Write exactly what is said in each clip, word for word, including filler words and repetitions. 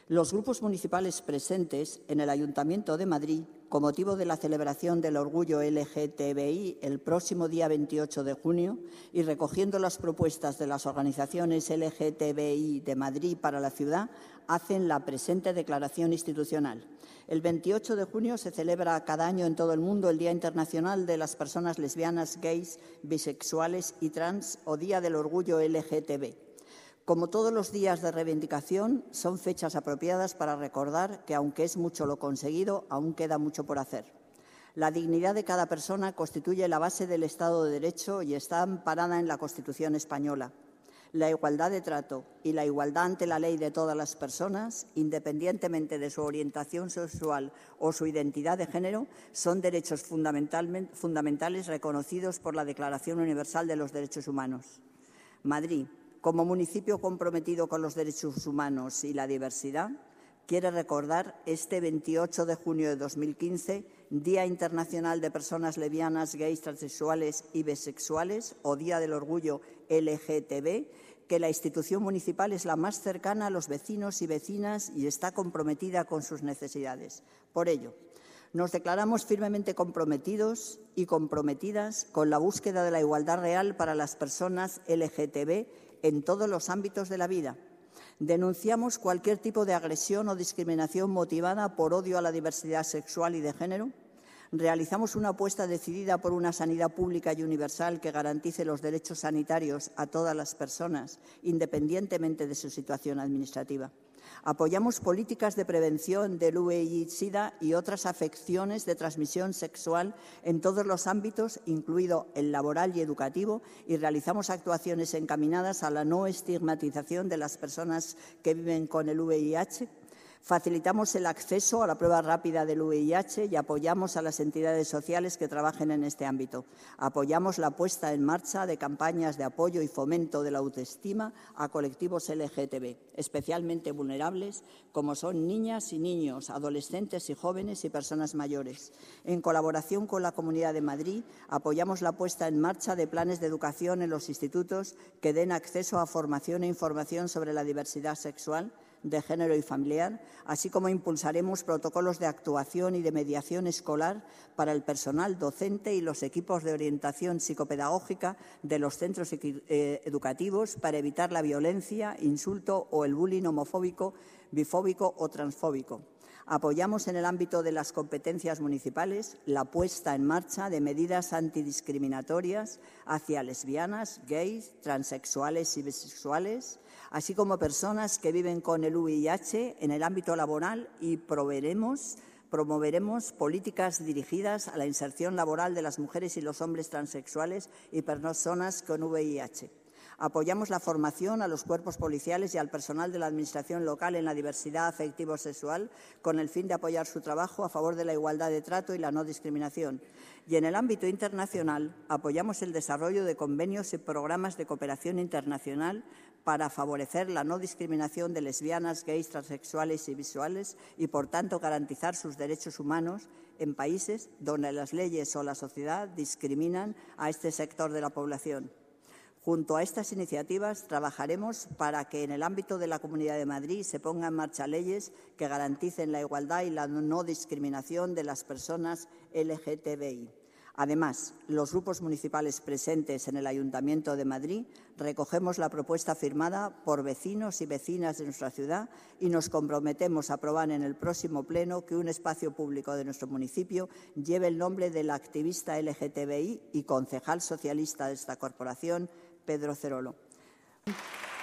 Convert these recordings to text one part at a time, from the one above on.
Los grupos municipales presentes en el Ayuntamiento de Madrid, con motivo de la celebración del Orgullo L G T B I el próximo día veintiocho de junio y recogiendo las propuestas de las organizaciones L G T B I de Madrid para la ciudad, hacen la presente declaración institucional. El veintiocho de junio se celebra cada año en todo el mundo el Día Internacional de las Personas Lesbianas, Gays, Bisexuales y Trans o Día del Orgullo L G T B. Como todos los días de reivindicación, son fechas apropiadas para recordar que, aunque es mucho lo conseguido, aún queda mucho por hacer. La dignidad de cada persona constituye la base del Estado de Derecho y está amparada en la Constitución española. La igualdad de trato y la igualdad ante la ley de todas las personas, independientemente de su orientación sexual o su identidad de género, son derechos fundamentales reconocidos por la Declaración Universal de los Derechos Humanos. Madrid, como municipio comprometido con los derechos humanos y la diversidad, quiere recordar este veintiocho de junio de dos mil quince, Día Internacional de Personas Lesbianas, Gays, Transexuales y Bisexuales o Día del Orgullo L G T B, que la institución municipal es la más cercana a los vecinos y vecinas y está comprometida con sus necesidades. Por ello, nos declaramos firmemente comprometidos y comprometidas con la búsqueda de la igualdad real para las personas L G T B en todos los ámbitos de la vida. Denunciamos cualquier tipo de agresión o discriminación motivada por odio a la diversidad sexual y de género. Realizamos una apuesta decidida por una sanidad pública y universal que garantice los derechos sanitarios a todas las personas, independientemente de su situación administrativa. Apoyamos políticas de prevención del V I H SIDA y otras afecciones de transmisión sexual en todos los ámbitos, incluido el laboral y educativo, y realizamos actuaciones encaminadas a la no estigmatización de las personas que viven con el V I H. Facilitamos el acceso a la prueba rápida del V I H y apoyamos a las entidades sociales que trabajen en este ámbito. Apoyamos la puesta en marcha de campañas de apoyo y fomento de la autoestima a colectivos L G T B, especialmente vulnerables, como son niñas y niños, adolescentes y jóvenes y personas mayores. En colaboración con la Comunidad de Madrid, apoyamos la puesta en marcha de planes de educación en los institutos que den acceso a formación e información sobre la diversidad sexual, de género y familiar, así como impulsaremos protocolos de actuación y de mediación escolar para el personal docente y los equipos de orientación psicopedagógica de los centros educativos para evitar la violencia, insulto o el bullying homofóbico, bifóbico o transfóbico. Apoyamos en el ámbito de las competencias municipales la puesta en marcha de medidas antidiscriminatorias hacia lesbianas, gays, transexuales y bisexuales, así como personas que viven con el V I H en el ámbito laboral y proveeremos, promoveremos políticas dirigidas a la inserción laboral de las mujeres y los hombres transexuales y personas con V I H. Apoyamos la formación a los cuerpos policiales y al personal de la Administración local en la diversidad afectivo-sexual con el fin de apoyar su trabajo a favor de la igualdad de trato y la no discriminación. Y en el ámbito internacional apoyamos el desarrollo de convenios y programas de cooperación internacional para favorecer la no discriminación de lesbianas, gays, transexuales y bisexuales y, por tanto, garantizar sus derechos humanos en países donde las leyes o la sociedad discriminan a este sector de la población. Junto a estas iniciativas, trabajaremos para que en el ámbito de la Comunidad de Madrid se pongan en marcha leyes que garanticen la igualdad y la no discriminación de las personas L G T B I. Además, los grupos municipales presentes en el Ayuntamiento de Madrid recogemos la propuesta firmada por vecinos y vecinas de nuestra ciudad y nos comprometemos a aprobar en el próximo pleno que un espacio público de nuestro municipio lleve el nombre del activista L G T B I y concejal socialista de esta corporación, Pedro Cerolo.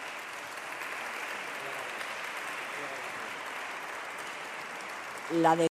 La de